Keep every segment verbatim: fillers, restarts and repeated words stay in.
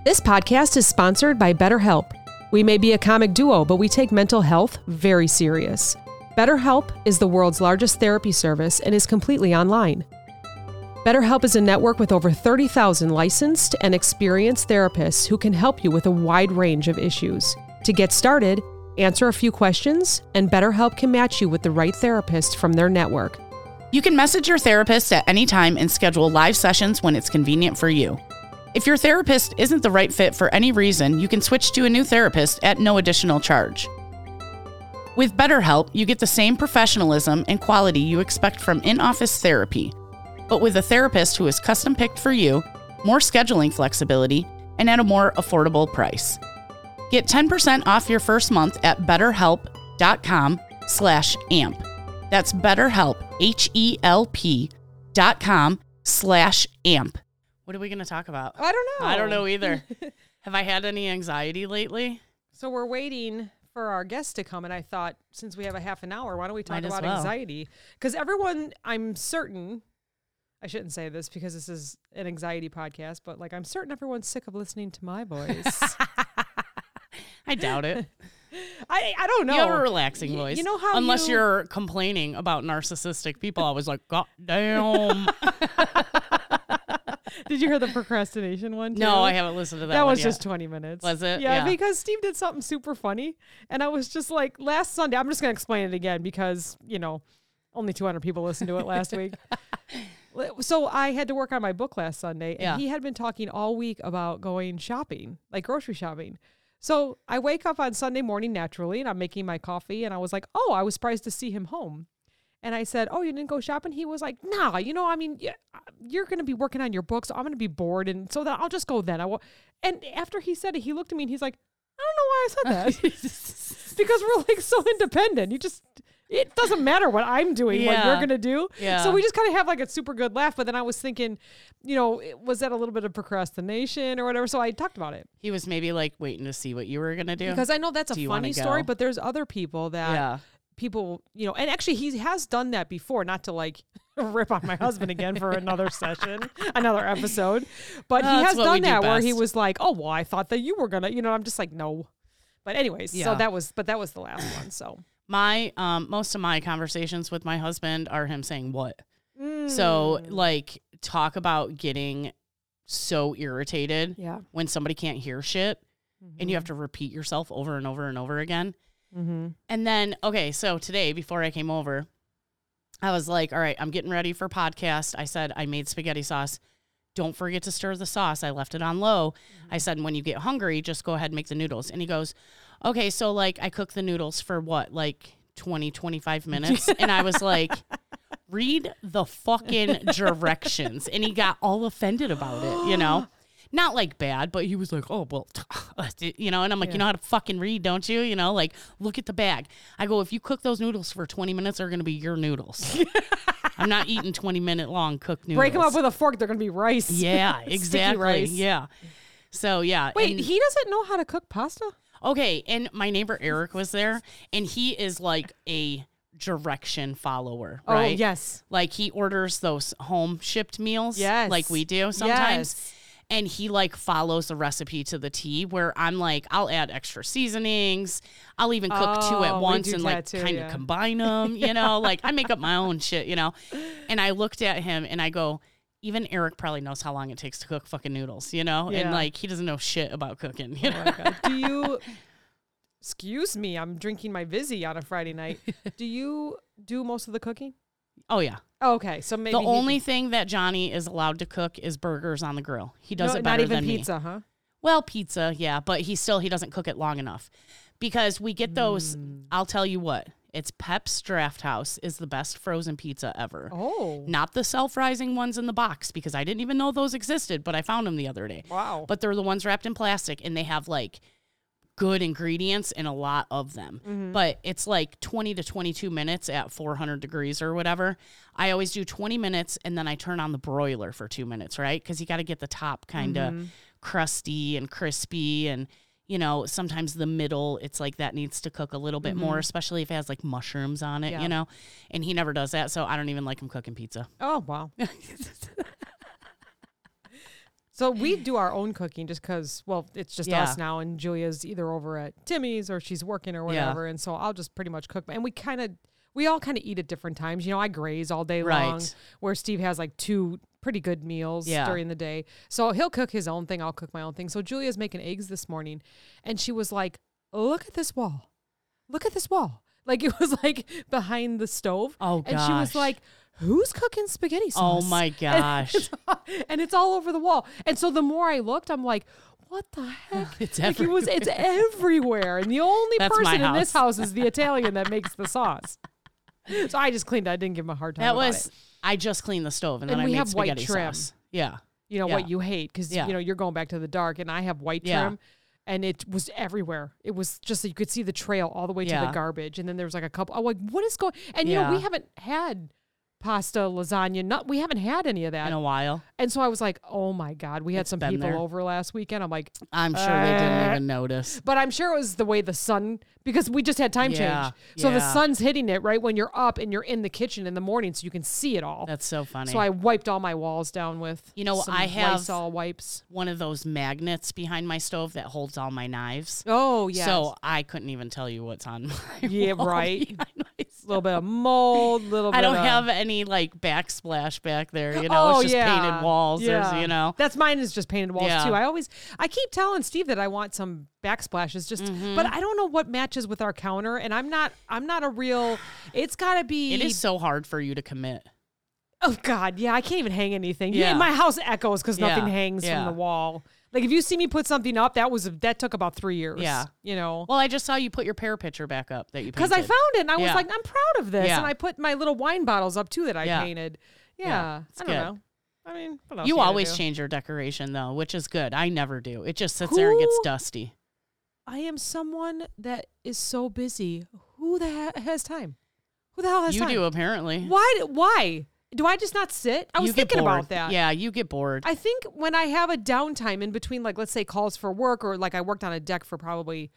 This podcast is sponsored by BetterHelp. We may be a comic duo, but we take mental health very serious. BetterHelp is the world's largest therapy service and is completely online. BetterHelp is a network with over thirty thousand licensed and experienced therapists who can help you with a wide range of issues. To get started, answer a few questions, and BetterHelp can match you with the right therapist from their network. You can message your therapist at any time and schedule live sessions when it's convenient for you. If your therapist isn't the right fit for any reason, you can switch to a new therapist at no additional charge. With BetterHelp, you get the same professionalism and quality you expect from in-office therapy, but with a therapist who is custom-picked for you, more scheduling flexibility, and at a more affordable price. Get ten percent off your first month at betterhelp.com slash amp. That's betterhelp, H-E-L-P dot com slash amp. What are we going to talk about? I don't know. I don't know either. Have I had any anxiety lately? So we're waiting for our guest to come, and I thought, since we have a half an hour, why don't we talk Might as about well. anxiety? Because everyone, I'm certain, I shouldn't say this because this is an anxiety podcast, but like I'm certain everyone's sick of listening to my voice. I doubt it. I I don't know. You have a relaxing Y- voice. You know how Unless you... you're complaining about narcissistic people, I was like, God damn. Did you hear the procrastination one too? No, I haven't listened to that That one was yet. just twenty minutes. Was it? Yeah, Yeah. because Steve did something super funny. And I was just like, last Sunday, I'm just going to explain it again because, you know, only two hundred people listened to it last week. So I had to work on my book last Sunday, and Yeah. he had been talking all week about going shopping, like grocery shopping. So I wake up on Sunday morning naturally, and I'm making my coffee, and I was like, oh, I was surprised to see him home. And I said, oh, you didn't go shopping? He was like, nah, you know, I mean, yeah, you're going to be working on your book, so I'm going to be bored. And so that I'll just go then. I will. And after he said it, he looked at me and he's like, I don't know why I said that. Because we're like so independent. You just, it doesn't matter what I'm doing, what Yeah. you're going to do. Yeah. So we just kind of have like a super good laugh. But then I was thinking, you know, was that a little bit of procrastination or whatever? So I talked about it. He was maybe like waiting to see what you were going to do. Because I know that's Do a you wanna funny story, go? but there's other people that Yeah. people, you know, and actually he has done that before, not to like rip on my husband again for another session, another episode, but Oh, he that's has what we done do that where he best. was like, oh, well, I thought that you were going to, you know, I'm just like, no. But anyways, Yeah. so that was, but that was the last one. So My, um, most of my conversations with my husband are him saying what. Mm. So like talk about getting so irritated yeah. when somebody can't hear shit and you have to repeat yourself over and over and over again. Mm-hmm. And then, okay, so today before I came over, I was like, all right, I'm getting ready for podcast. I said, I made spaghetti sauce. Don't forget to stir the sauce. I left it on low. Mm-hmm. I said, when you get hungry, just go ahead and make the noodles. And he goes, okay, so like I cook the noodles for what, like twenty, twenty-five minutes? And I was like, read the fucking directions. And he got all offended about it, you know? Not like bad, but he was like, oh, well, you know, and I'm like, Yeah. you know how to fucking read, don't you? You know, like, look at the bag. I go, if you cook those noodles for twenty minutes, they're going to be your noodles. I'm not eating twenty minute long cooked noodles. Break them up with a fork. They're going to be rice. Yeah, Sticky exactly. rice. Yeah. So, yeah. Wait, and- he doesn't know how to cook pasta? okay. And my neighbor Eric was there, and he is like a direction follower, right? Oh, yes. Like he orders those home shipped meals Yes. like we do sometimes. Yes. And he like follows the recipe to the T, where I'm like, I'll add extra seasonings. I'll even cook two Oh, at we once do and that like too, kind yeah. of combine them, you know, like I make up my own shit, you know? And I looked at him and I go, even Eric probably knows how long it takes to cook fucking noodles, you know? Yeah. And like, he doesn't know shit about cooking, you Oh know? my God. Do you, excuse me, I'm drinking my Vizzy on a Friday night. Do you do most of the cooking? Oh yeah. Oh, okay. So maybe The he- only thing that Johnny is allowed to cook is burgers on the grill. He does no, it better not even than me. pizza, huh? Well, pizza, yeah, but he still, he doesn't cook it long enough because we get those. Mm. I'll tell you what, it's Pep's Draft House is the best frozen pizza ever. Oh, Not the self-rising ones in the box because I didn't even know those existed, but I found them the other day. wow. But they're the ones wrapped in plastic and they have like good ingredients and a lot of them. Mm-hmm. But it's like twenty to twenty-two minutes at four hundred degrees or whatever. I always do twenty minutes and then I turn on the broiler for two minutes, right? Because you got to get the top kind of Mhm. crusty and crispy, and you know, sometimes the middle, it's like that needs to cook a little bit more, especially if it has like mushrooms on it, Yeah. you know? And he never does that, so I don't even like him cooking pizza. Oh, wow. So we do our own cooking just because, well, it's just Yeah. us now, and Julia's either over at Timmy's or she's working or whatever, and so I'll just pretty much cook. And we kind of, we all kind of eat at different times. You know, I graze all day Right. long, where Steve has like two pretty good meals Yeah. during the day. So he'll cook his own thing, I'll cook my own thing. So Julia's making eggs this morning, and she was like, look at this wall. Look at this wall. Like, it was like behind the stove. Oh, And she was gosh. like, who's cooking spaghetti Oh sauce? my And gosh. it's, and it's all over the wall. And so the more I looked, I'm like, what the heck? It's like it was, it's everywhere. And the only That's my person in this house. house is the Italian that makes the sauce. So I just cleaned it. I didn't give him a hard time That about was, it. I just cleaned the stove and then And I we made have white spaghetti trim. sauce. Yeah. You know, Yeah. what you hate because, Yeah. you know, you're going back to the dark, and I have white Yeah. trim. And it was everywhere. It was just that you could see the trail all the way to the Yeah. garbage. And then there was like a couple. I'm like, what is going? And you know, we Yeah. haven't had pasta, lasagna. Not we haven't had any of that. In a while. And so I was like, oh my God, we had It's some been people there. over last weekend. I'm like, I'm sure they didn't Uh, even notice. but I'm sure it was the way the sun, because we just had time Yeah, change. So the yeah. sun's hitting it right when you're up and you're in the kitchen in the morning, so you can see it all. That's so funny. So I wiped all my walls down with, You know, some I have- Lysol wipes. One of those magnets behind my stove that holds all my knives. Oh, yeah. So I couldn't even tell you what's on my Yeah, wall right. behind my a little bit of mold, little bit I don't of, have any like backsplash back there. You know, oh, it's just yeah. painted walls. Yeah. There's, you know. That's mine is just painted walls Yeah. too. I always, I keep telling Steve that I want some backsplashes just, Mm-hmm. but I don't know what matches with our counter. And I'm not, I'm not a real, it's gotta be. It is so hard for you to commit. Oh God. Yeah. I can't even hang anything. Yeah. Yeah. My house echoes because Yeah. nothing hangs Yeah. from the wall. Like if you see me put something up, that was, that took about three years. Yeah. You know, Well, I just saw you put your pear pitcher back up that you because I painted. found it and I was Yeah. like, I'm proud of this. Yeah. And I put my little wine bottles up too that I Yeah. painted. Yeah. Yeah, it's I don't good. know. I mean, what else You gotta always do? change your decoration though, which is good. I never do. It just sits there and gets Who- dusty. I am someone that is so busy. Who the hell has time? Who the hell has You time? do apparently. Why? Why do I just not sit? I was you get thinking bored. about that. Yeah, you get bored. I think when I have a downtime in between, like let's say calls for work, or like I worked on a deck for probably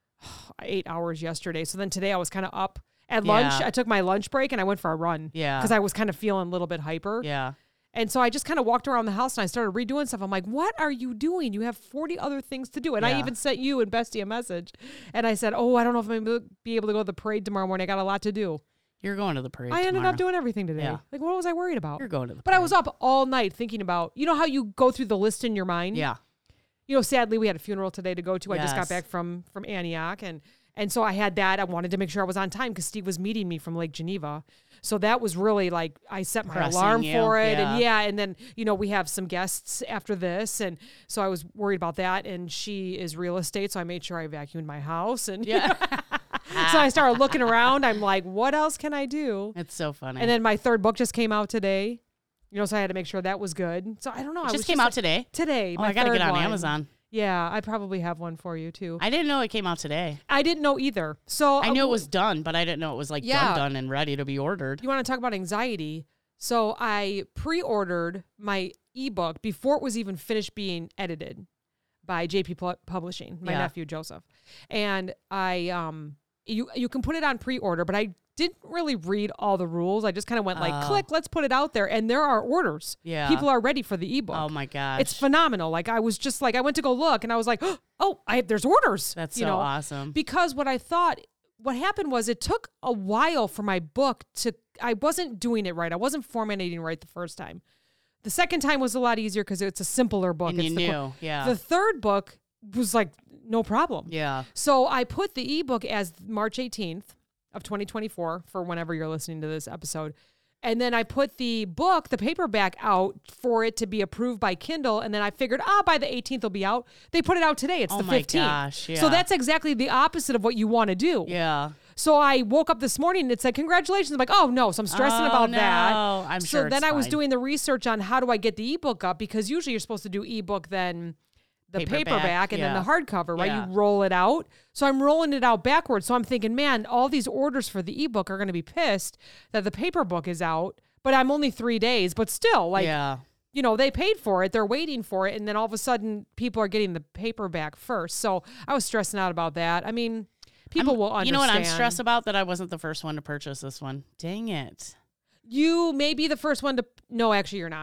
eight hours yesterday. So then today I was kind of up at lunch. Yeah. I took my lunch break and I went for a run. Yeah. Because I was kind of feeling a little bit hyper. yeah. And so I just kind of walked around the house and I started redoing stuff. I'm like, what are you doing? You have forty other things to do. And I Yeah. even sent you and Bestie a message. And I said, oh, I don't know if I'm going to be able to go to the parade tomorrow morning. I got a lot to do. You're going to the parade. I ended tomorrow. up doing everything today. Yeah. Like, what was I worried about? You're going to the But I parade. was up all night thinking about, you know how you go through the list in your mind? Yeah. You know, sadly, we had a funeral today to go to. I just got Yes. back from from Antioch. And, and so I had that. I wanted to make sure I was on time because Steve was meeting me from Lake Geneva. So that was really like, I set my Pressing alarm you, for it. yeah. And yeah, and then, you know, we have some guests after this. And so I was worried about that. And she is real estate. So I made sure I vacuumed my house. And Yeah. so I started looking around. I'm like, what else can I do? It's so funny. And then my third book just came out today. You know, so I had to make sure that was good. So I don't know. it I just was came out like, today. today. Oh, my I got to third get on one. Amazon. Yeah, I probably have one for you too. I, I didn't know it came out today. didn't know either. So I knew uh, it was done, but I didn't know it was like Yeah. done, done and ready to be ordered. You want to talk about anxiety? So I pre-ordered my ebook before it was even finished being edited by J P Pu- Publishing, my Yeah. nephew Joseph. And I um you you can put it on pre-order, but I didn't really read all the rules. I just kind of went like, Oh. click, let's put it out there. And there are orders. Yeah. People are ready for the ebook. Oh my gosh. It's phenomenal. Like I was just like, I went to go look and I was like, oh, I there's orders. That's you so know? awesome. Because what I thought, what happened was it took a while for my book to, I wasn't doing it right. I wasn't formatting right the first time. The second time was a lot easier because it's a simpler book. And It's you the, knew, yeah. The third book was like, no problem. yeah. So I put the ebook as March eighteenth of twenty twenty-four for whenever you're listening to this episode. And then I put the book, the paperback, out for it to be approved by Kindle. And then I figured, ah, by the eighteenth it'll be out. They put it out today. It's Oh the my fifteenth. gosh, So yeah. that's exactly the opposite of what you want to do. Yeah. So I woke up this morning and it said, congratulations. I'm like, oh no. So I'm stressing Oh, about no. that. I'm so sure then it's I was fine. doing the research on how do I get the ebook up, because usually you're supposed to do ebook, then the Paperback, paperback, and yeah. then the hardcover, right? Yeah. You roll it out. So I'm rolling it out backwards. So I'm thinking, man, all these orders for the ebook are going to be pissed that the paper book is out, but I'm only three days, but still like, yeah. you know, they paid for it. They're waiting for it. And then all of a sudden people are getting the paperback first. So I was stressing out about that. I mean, people I'm- will understand. You know what I'm stressed about? That I wasn't the first one to purchase this one. Dang it. You may be the first one to, no, actually you're not.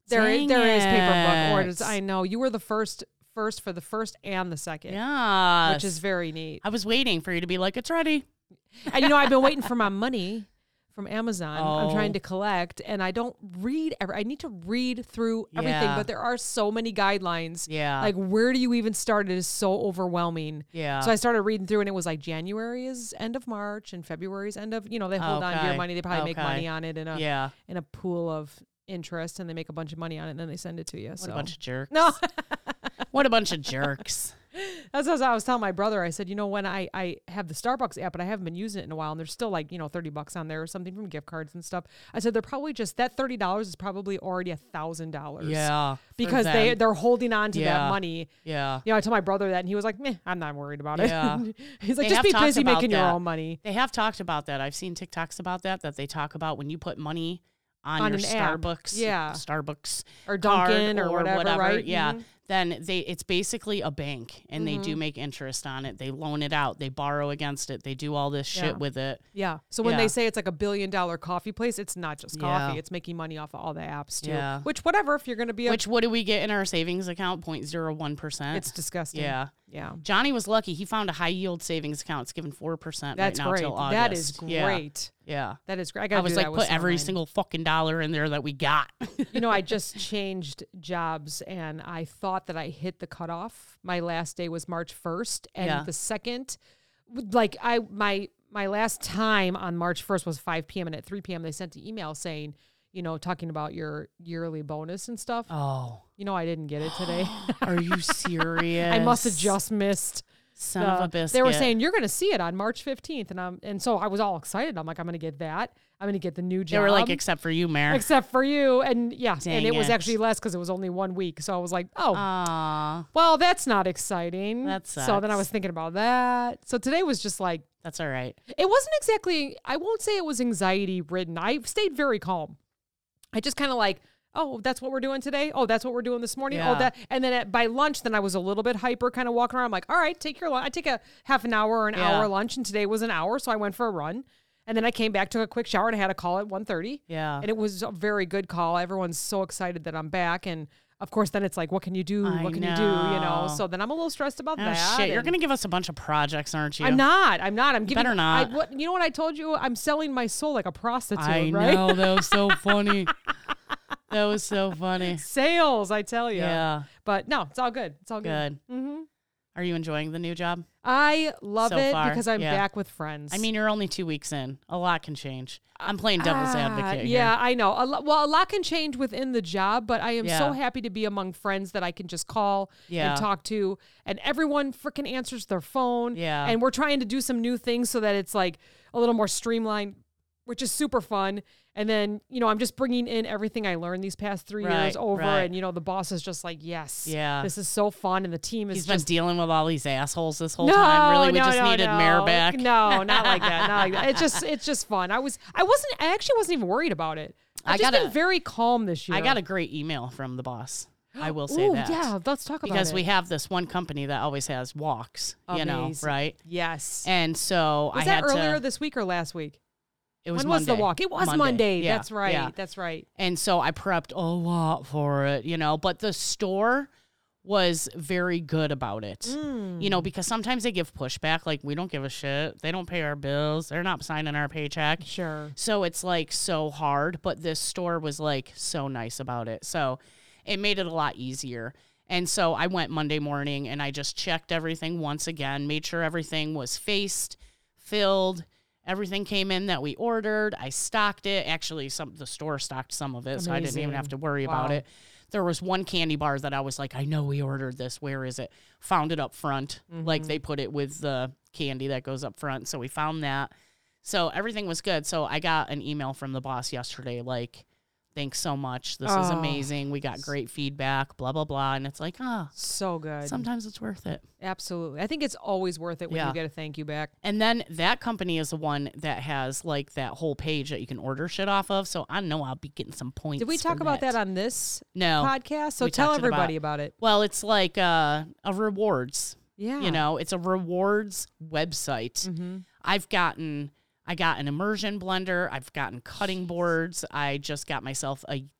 There, Dang there is paper book it. orders. I know you were the first, first for the first and the second, Yes. which is very neat. I was waiting for you to be like, it's ready. And you know, I've been waiting for my money from Amazon. I'm Oh. trying to collect, and I don't read every. I need to read through everything, Yeah. but there are so many guidelines. Yeah. Like, where do you even start? It is so overwhelming. Yeah. So I started reading through, and it was like January is end of March, and February is end of. You know, they hold on to your Okay. money. They probably make Okay. money on it in a yeah. in a pool of interest, and they make a bunch of money on it, and then they send it to you. What so a bunch of jerks. no. What a bunch of jerks. That's what I was telling my brother. I said, you know, when I, I have the Starbucks app, but I haven't been using it in a while, and there's still like, you know, thirty bucks on there or something from gift cards and stuff. I said, they're probably just, that thirty dollars is probably already a thousand dollars. Yeah. for Because they, them. they're holding on to Yeah. that money. Yeah. You know, I told my brother that, and he was like, meh, I'm not worried about it. Yeah. He's like, They just have be talked busy about making your that. own money. They have talked about that. I've seen TikToks about that, that they talk about when you put money on, On your an app. Starbucks, Yeah. Starbucks Or card Dunkin' or whatever, right? Yeah. Mhm. Then they, it's basically a bank, and they Mm-hmm. do make interest on it. They loan it out. They borrow against it. They do all this shit Yeah. with it. Yeah. So when Yeah. they say it's like a billion dollar coffee place, it's not just coffee. Yeah. It's making money off of all the apps too. Yeah. Which, whatever, if you're going to be a, Which, what do we get in our savings account? zero point zero one percent. it's disgusting. Yeah. Yeah. Johnny was lucky. He found a high yield savings account. It's given four percent That's right now great. till August. That is Yeah. great. Yeah. That is great. I, gotta I do was that like, with put some of every mine. single fucking dollar in there that we got. You know, I just changed jobs, and I thought that I hit the cutoff. My last day was March first, and Yeah. the second, like I my my last time on March first was five p.m. and at three p.m. they sent an email saying, you know, talking about your yearly bonus and stuff. Oh. You know, I didn't get it today. Are you serious? I must have just missed. Son the- of a biscuit. They were saying you're going to see it on March fifteenth, and I'm and so I was all excited. I'm like, I'm going to get that. I'm going to get the new job. They were like, except for you, Mare. except for you, and yeah, and Dang it was it. actually less because it was only one week. So I was like, oh, Aw. well, that's not exciting. That So then I sucks. was thinking about that. So today was just like, That's all right. it wasn't exactly, I won't say it was anxiety ridden. I stayed very calm. I just kind of like, oh, that's what we're doing today. Oh, that's what we're doing this morning. Yeah. Oh, that. And then at, by lunch, then I was a little bit hyper, kind of walking around. I'm like, all right, take your lunch. I take a half an hour or an Yeah. hour lunch, and today was an hour. So I went for a run. And then I came back, took a quick shower, and I had a call at one thirty. Yeah. And it was a very good call. Everyone's so excited that I'm back. And of course, then it's like, what can you do? I What can you do? You know? know. So then I'm a little stressed about Oh, that. shit. You're and- going to give us a bunch of projects, aren't you? I'm not. I'm not. I'm giving. better not. I, what, you know what I told you? I'm selling my soul like a prostitute, I right? know. That was so funny. That was so funny. Sales, I tell you. Yeah. But no, it's all good. It's all good. Good. Mm-hmm. Are you enjoying the new job? I love So it far, because I'm yeah. back with friends. I mean, you're only two weeks in. A lot can change. I'm playing devil's Ah, advocate yeah, here. I know. A lo- well, a lot can change within the job, but I am so Yeah. happy to be among friends that I can just call Yeah. and talk to, and everyone freaking answers their phone. Yeah. And we're trying to do some new things so that it's like a little more streamlined, which is super fun. And then, you know, I'm just bringing in everything I learned these past three Right, years over. right. And, you know, the boss is just like, yes, Yeah. this is so fun. And the team is He's been just dealing with all these assholes this whole no, time. Really, we no, just no, needed no. Mare back. No, not like that. Not like that. It's just, it's just fun. I was, I wasn't, I actually wasn't even worried about it. I've I just got been a- very calm this year. I got a great email from the boss. I will say Ooh, that. yeah, let's talk about Because it. we have this one company that always has walks, you know, Amazing. right? Yes. And so was I that had earlier to. this week or last week? It was when Monday. was the walk? It was Monday. Yeah, That's right. yeah. That's right. And so I prepped a lot for it, you know, but the store was very good about it, Mm. you know, because sometimes they give pushback, like, we don't give a shit. They don't pay our bills. They're not signing our paycheck. Sure. So it's like so hard, but this store was like so nice about it. So it made it a lot easier. And so I went Monday morning and I just checked everything once again, made sure everything was faced, filled. Everything came in that we ordered. I stocked it. Actually, some the store stocked some of it, so I didn't even Amazing. have to worry about Wow. it. There was one candy bar that I was like, I know we ordered this. Where is it? Found it up front. Like Mm-hmm. they put it with the candy that goes up front. So we found that. So everything was good. So I got an email from the boss yesterday, like, thanks so much. This is Oh. amazing. We got great feedback, blah, blah, blah. And it's like, ah, So good. sometimes it's worth it. Absolutely. I think it's always worth it when Yeah. you get a thank you back. And then that company is the one that has like that whole page that you can order shit off of. So I know I'll be getting some points. Did we talk from about it. that on this No. podcast? So We tell talked it about- everybody about it. Well, it's like uh, a rewards. Yeah. You know, it's a rewards website. Mm-hmm. I've gotten, I got an immersion blender. I've gotten cutting boards. I just got myself a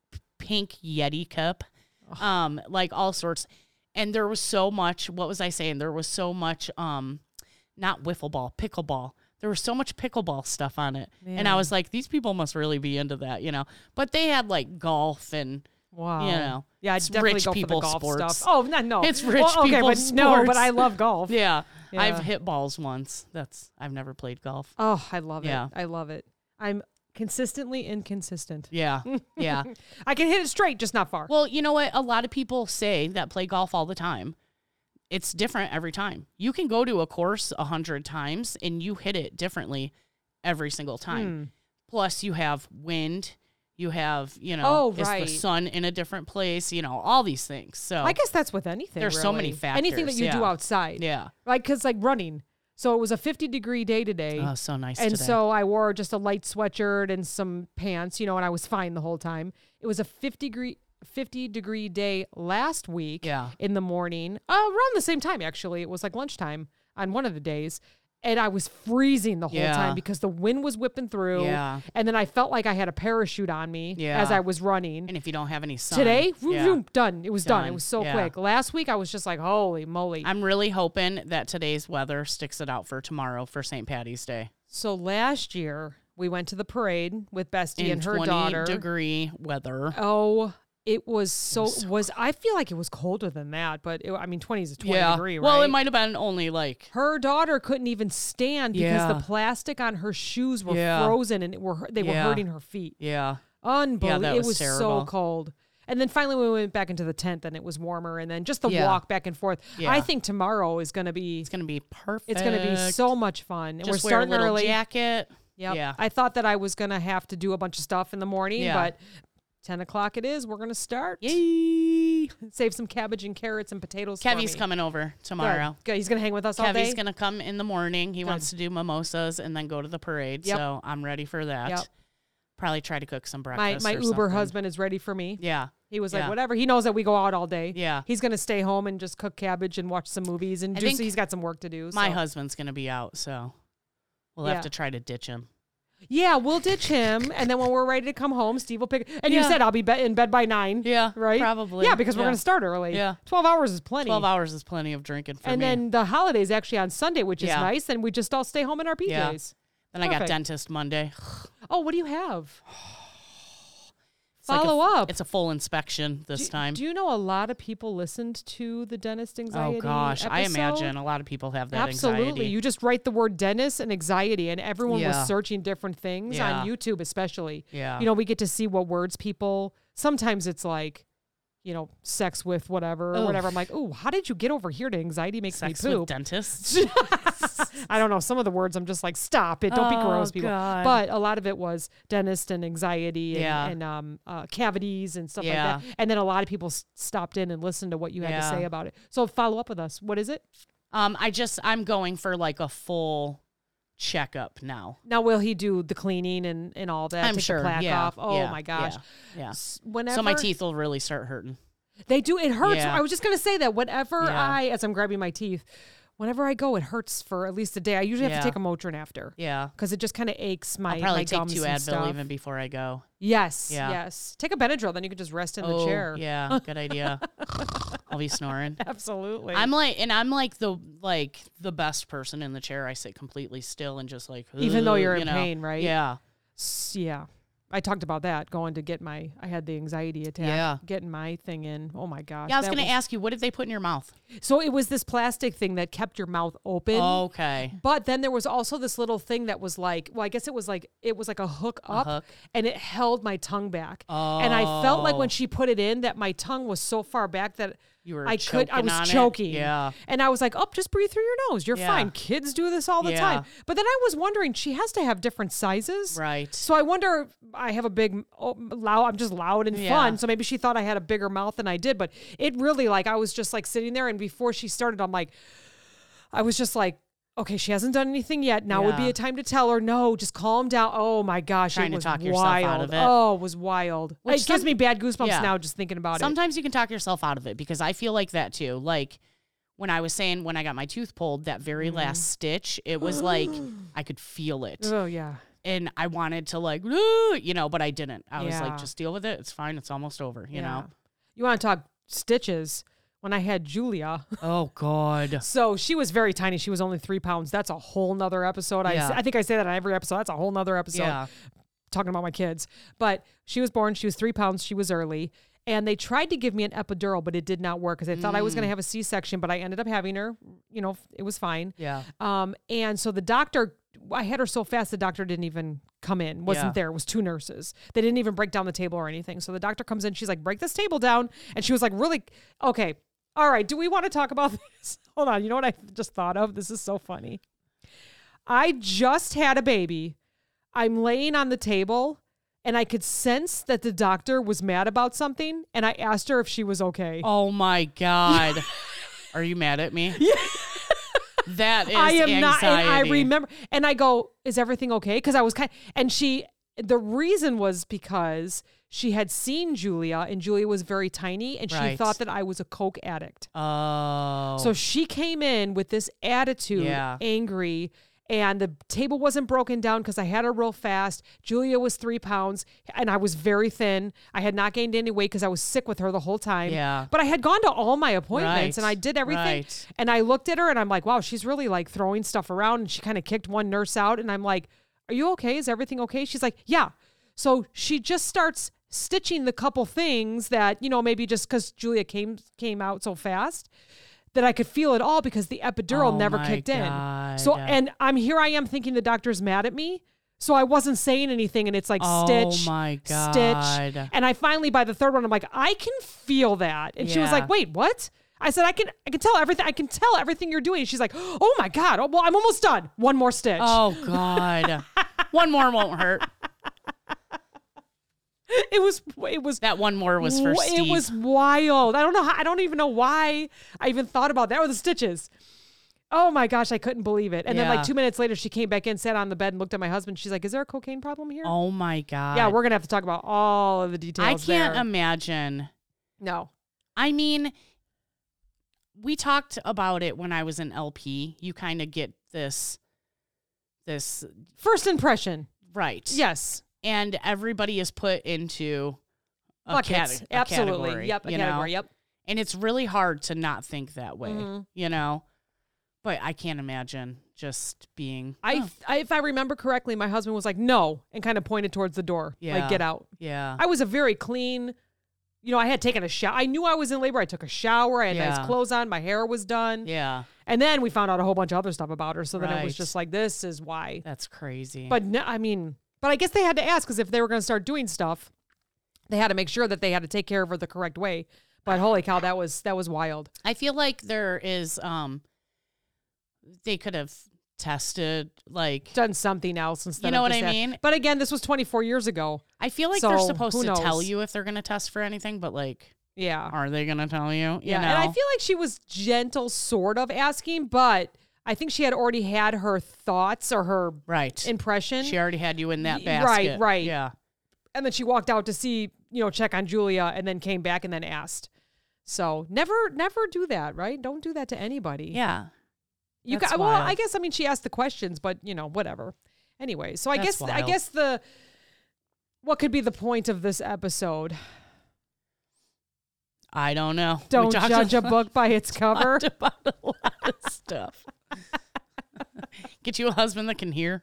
pink Yeti cup, um, like all sorts. And there was so much, what was I saying? There was so much, um, not wiffle ball, pickleball. There was so much pickleball stuff on it. Man. And I was like, these people must really be into that, you know. But they had like golf and, wow. you know. Yeah, it's definitely rich go people for the golf sports. stuff. Oh, no, no. It's rich well, okay, people but sports. No, but I love golf. Yeah. yeah. I've hit balls once. That's, I've never played golf. Oh, I love yeah. it. I love it. I'm consistently inconsistent. Yeah. Yeah. I can hit it straight, just not far. Well, you know what? A lot of people say that play golf all the time. It's different every time. You can go to a course a hundred times and you hit it differently every single time. Hmm. Plus you have wind, you have, you know, Oh, is right. the sun in a different place, you know, all these things. So I guess that's with anything. there's so many really. factors. Anything that you do yeah. outside. Yeah. Like, because like running. So it was a fifty degree day today. Oh, so nice And today. so I wore just a light sweatshirt and some pants, you know, and I was fine the whole time. It was a fifty degree fifty degree day last week Yeah. in the morning, uh, around the same time, actually. It was like lunchtime on one of the days. And I was freezing the whole Yeah. time because the wind was whipping through. Yeah. And then I felt like I had a parachute on me Yeah. as I was running. And if you don't have any sun. Today, vroom, yeah. vroom, done. It was done. Done. It was so Yeah. quick. Last week, I was just like, holy moly. I'm really hoping that today's weather sticks it out for tomorrow for Saint Patty's Day. So last year, we went to the parade with Bestie In and her twenty daughter. degree weather. Oh, it was so, was so was I feel like it was colder than that, but it, I mean, twenty is a twenty yeah. degree, right? Well, it might have been only like Her daughter couldn't even stand because Yeah. the plastic on her shoes were Yeah. frozen and it were they were Yeah. hurting her feet. yeah. Unbelievable. that it was was so terrible. cold. And then finally we went back into the tent and it was warmer and then just the Yeah. walk back and forth. Yeah. I think tomorrow is going to be It's gonna be perfect. it's going to be so much fun. And Just we're wear a starting little early. jacket. Yep. Yeah. I thought that I was going to have to do a bunch of stuff in the morning, Yeah. but ten o'clock it is. We're going to start. Yay! Save some cabbage and carrots and potatoes for Kevy's me. coming over Good. tomorrow. Good. He's going to hang with us all day? Kevy's gonna come in the morning. He Good. wants to do mimosas and then go to the parade. Yep. So I'm ready for that. Yep. Probably try to cook some My, breakfast. my or Uber something. husband is ready for me. Yeah. He was like, Yeah. whatever. He knows that we go out all day. Yeah. He's going to stay home and just cook cabbage and watch some movies and I just, think he's got some work to do. My so. husband's gonna be out, so we'll Yeah. have to try to ditch him. Yeah, we'll ditch him. And then when we're ready to come home, Steve will pick. And you Yeah. said I'll be be- in bed by nine. Yeah. Right? Probably. Yeah, because we're Yeah. going to start early. Yeah. twelve hours is plenty. Twelve hours is plenty of drinking for and me. then the holiday's actually on Sunday, which is Yeah. nice. And we just all stay home in our P Js. Yeah. Then I got Perfect. dentist Monday. Oh, what do you have? It's like a- Follow up. It's a full inspection this do, time. Do you know a lot of people listened to the dentist anxiety? Oh gosh, I episode? imagine a lot of people have that Absolutely. anxiety. You just write the word dentist and anxiety, and everyone Yeah. was searching different things Yeah. on YouTube, especially. Yeah. You know, we get to see what words people. Sometimes it's like, you know, sex with whatever or Ugh. whatever. I'm like, ooh, how did you get over here to anxiety makes Sex me with poop? dentists. I don't know. Some of the words I'm just like, stop it. Don't be Oh, gross, people. God. But a lot of it was dentist and anxiety and, Yeah. and um, uh, cavities and stuff Yeah. like that. And then a lot of people s- stopped in and listened to what you had to Yeah. say about it. So follow up with us. What is it? um, I just I'm going for like a full checkup now. Now, will he do the cleaning and, and all that? I'm Take sure. the plaque yeah. off. Oh yeah, my gosh. Yeah. yeah. S- Whenever So my teeth will really start hurting. they do, it hurts. Yeah. I was just gonna say that whenever Yeah. I, as I'm grabbing my teeth, whenever I go, it hurts for at least a day. I usually have Yeah. to take a Motrin after Yeah. because it just kind of aches my I'll probably my take gums two and Advil stuff. even before I go. Yes, Yeah. yes. Take a Benadryl, then you can just rest in the oh, chair. yeah. Good idea. I'll be snoring. Absolutely. I'm like, and I'm like the like the best person in the chair. I sit completely still and just like, Even though "Ugh," you're you in know? pain, right? Yeah. S- yeah. I talked about that going to get my. I had the anxiety attack. Yeah. Getting my thing in. Oh my gosh. Yeah, I was that gonna ask you, what did they put in your mouth? So it was this plastic thing that kept your mouth open. Okay. But then there was also this little thing that was like, well, I guess it was like it was like a hook up, hook. and it held my tongue back. And I felt like when Oh. she put it in, that my tongue was so far back that You were I could, I choking was on it? choking. Yeah. And I was like, oh, just breathe through your nose. You're Yeah. fine. Kids do this all the Yeah. time. But then I was wondering, she has to have different sizes. Right. So I wonder, I have a big, oh, loud, I'm just loud and Yeah. fun. So maybe she thought I had a bigger mouth than I did. But it really, like, I was just like sitting there. And before she started, I'm like, I was just like, okay, she hasn't done anything yet. Now would be Yeah. a time to tell her, no, just calm down. Oh my gosh. Trying it to was talk wild. yourself out of it. Oh, it was wild. Which it gives some- me bad goosebumps Yeah. now just thinking about it. Sometimes you can talk yourself out of it because I feel like that too. Like when I was saying when I got my tooth pulled, that very Mm-hmm. last stitch, it was like I could feel it. Oh, yeah. and I wanted to like, "Ooh," you know, but I didn't. I was Yeah. like, just deal with it. It's fine. It's almost over, you know? You want to talk stitches? When I had Julia. Oh, God. So she was very tiny. She was only three pounds. That's a whole nother episode. Yeah. I, I think I say that on every episode. That's a whole nother episode. Yeah. Talking about my kids. But she was born. She was three pounds. She was early. And they tried to give me an epidural, but it did not work because they thought I was going to have a C-section, but I ended up having her. You know, it was fine. Yeah. Um, and so the doctor, I had her so fast, the doctor didn't even come in, wasn't Yeah. there. It was two nurses. They didn't even break down the table or anything. So the doctor comes in, she's like, break this table down. And she was like, really, okay, all right, do we want to talk about this? Hold on, you know what I just thought of? This is so funny. I just had a baby. I'm laying on the table, and I could sense that the doctor was mad about something, and I asked her if she was okay. Oh, my God. Are you mad at me? Yeah. That is I am anxiety. not, and I remember, and I go, is everything okay? Because I was kind and she, the reason was because she had seen Julia, and Julia was very tiny, and she Right. thought that I was a Coke addict. Oh. So she came in with this attitude, Yeah. angry, and the table wasn't broken down because I had her real fast. Julia was three pounds, and I was very thin. I had not gained any weight because I was sick with her the whole time. Yeah. But I had gone to all my appointments, Right. and I did everything. Right. And I looked at her, and I'm like, wow, she's really like throwing stuff around. And she kind of kicked one nurse out, and I'm like, are you okay? Is everything okay? She's like, yeah. So she just starts stitching the couple things that, you know, maybe just because Julia came came out so fast that I could feel it all because the epidural Oh never my kicked in. God. So, and I'm here I am thinking the doctor's mad at me. So I wasn't saying anything, and it's like Oh stitch, my God. stitch. And I finally, by the third one, I'm like, I can feel that. And she was Yeah. like, wait, what? I said, I can, I can tell everything. I can tell everything you're doing. She's like, oh my God. Oh, well, I'm almost done. One more stitch. Oh, God. One more won't hurt. It was, it was, That one more was for Wh- Steve. It was wild. I don't know how, I don't even know why I even thought about that or the stitches. Oh my gosh, I couldn't believe it. And then Yeah. like two minutes later, she came back in, sat on the bed, and looked at my husband. She's like, is there a cocaine problem here? Oh, my God. Yeah, we're going to have to talk about all of the details I can't there. imagine. No. I mean, we talked about it when I was in L P. You kind of get this, this, First impression. right. Yes. And everybody is put into a, Buckets. cate- a Absolutely. category. Yep. A you category. know? Yep. And it's really hard to not think that way, Mhm. you know? But I can't imagine just being, I, oh, I, if I remember correctly, my husband was like, no, and kind of pointed towards the door. Yeah. Like, get out. yeah. I was a very clean, you know, I had taken a shower. I knew I was in labor. I took a shower. I had Yeah. nice clothes on. My hair was done. yeah. And then we found out a whole bunch of other stuff about her. So then it was Right. just like, this is why. That's crazy. But no, I mean, but I guess they had to ask because if they were going to start doing stuff, they had to make sure that they had to take care of her the correct way. But holy cow, that was that was wild. I feel like there is, um, they could have tested, like, Done something else instead. You know of what just I that. mean? But again, this was twenty-four years ago. I feel like they're So, supposed who to tell knows? you if they're going to test for anything, but like, Yeah. are they going to tell you? You Yeah. know? And I feel like she was gentle, sort of asking, but I think she had already had her thoughts or her right. impression. She already had you in that Y- basket. right, right. Yeah. And then she walked out to see, you know, check on Julia and then came back and then asked. So never, never do that, right? Don't do that to anybody. Yeah. You That's got, well, wild. I guess, I mean, she asked the questions, but you know, whatever. Anyway, so I That's guess, I wild. guess the, what could be the point of this episode? I don't know. We Don't talked judge a lot- book by its cover. talked about a lot of stuff. Get you a husband that can hear.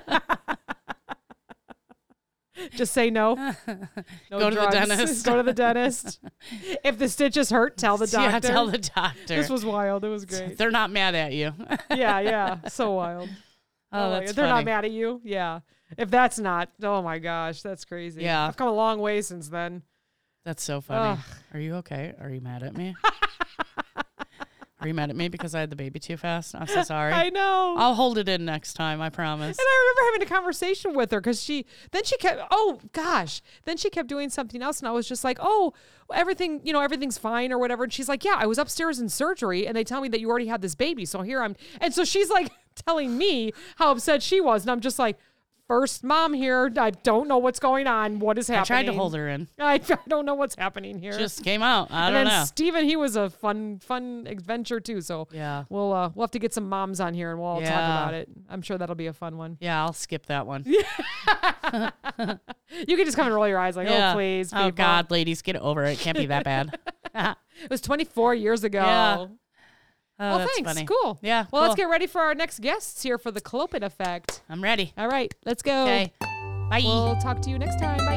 Just say no. No Go to the drugs. dentist. Go to the dentist. If the stitches hurt, tell the doctor. Yeah, tell the doctor. This was wild. It was great. They're not mad at you. Yeah, yeah. So wild. Oh, my that's God. They're funny. not mad at you. Yeah. If that's not, oh my gosh, that's crazy. Yeah. I've come a long way since then. That's so funny. Ugh. Are you okay? Are you mad at me? Are you mad at me because I had the baby too fast? I'm so sorry. I know. I'll hold it in next time. I promise. And I remember having a conversation with her because she, then she kept, oh gosh, then she kept doing something else. And I was just like, oh, everything, you know, everything's fine or whatever. And she's like, yeah, I was upstairs in surgery and they tell me that you already had this baby. So here I'm, and so she's like telling me how upset she was. And I'm just like, first mom here. I don't know what's going on. What is happening? I tried to hold her in. I, I don't know what's happening here. Just came out. I and don't then know. Steven, he was a fun, fun adventure too. So Yeah. we'll uh, we'll have to get some moms on here and we'll all talk Yeah. about it. I'm sure that'll be a fun one. Yeah, I'll skip that one. You can just come and roll your eyes like, Yeah. oh please, Oh, people. God, ladies, get over it. It can't be that bad. It was twenty-four years ago. Yeah. Oh, well, that's thanks. funny. Cool. Yeah, Well, let's cool. get ready for our next guests here for the Clopin effect. I'm ready. All right, let's go. Okay. Bye. We'll talk to you next time. Bye.